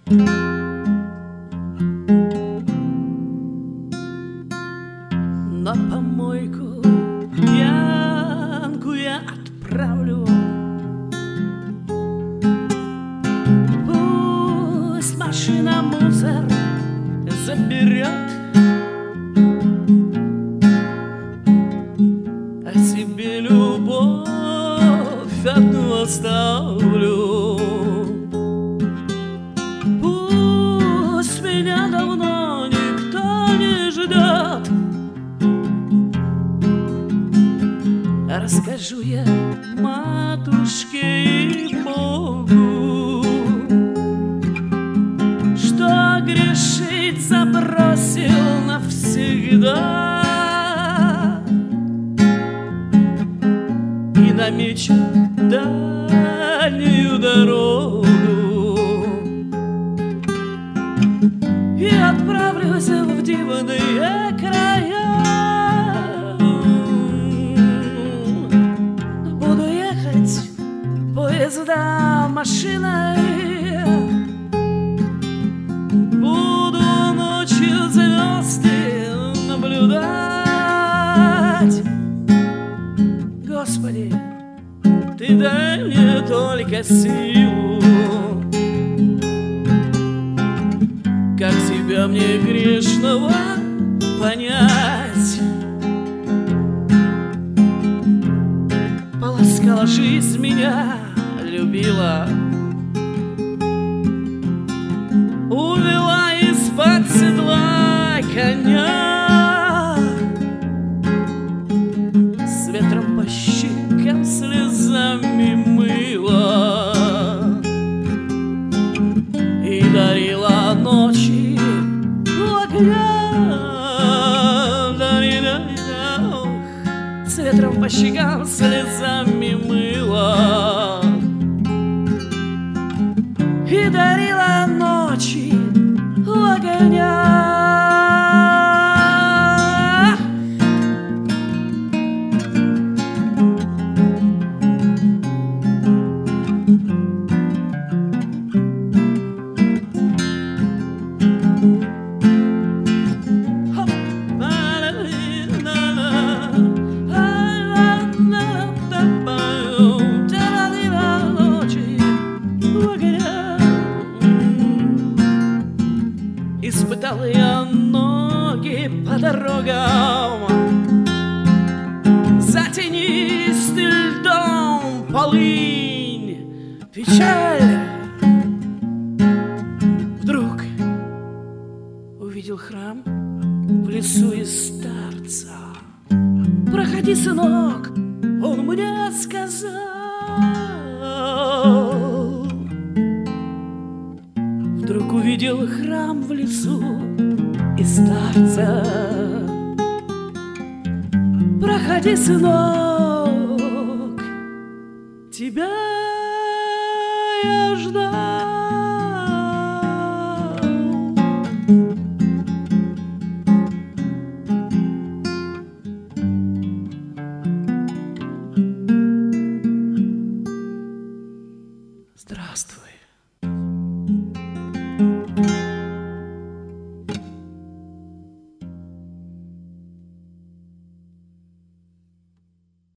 На помойку пьянку я отправлю. Пусть машина мусор заберет, а себе любовь одну оставлю. Пусть меня давно никто не ждет, расскажу я матушке и Богу, что грешить забросил навсегда, и намечу дальнюю дорогу, и отправлюсь в дивные края. Буду ехать поездом, машиной, буду ночью звезды наблюдать. Господи, Ты дай мне только силу, как Тебя мне грешного понять. Полоскала жизнь меня, любила, увела из-под седла коня, с ветром по щекам слезами мыла и дарила ночи огня. С ветром по щекам слезами мыла и дарила ночи огня. Испытал я ноги по дорогам, за тенистым льдом полынь, печаль. Вдруг увидел храм в лесу из старца. Проходи, сынок, он мне сказал. Вдруг увидел храм в лесу и старца. Проходи, сынок, тебя я ждал.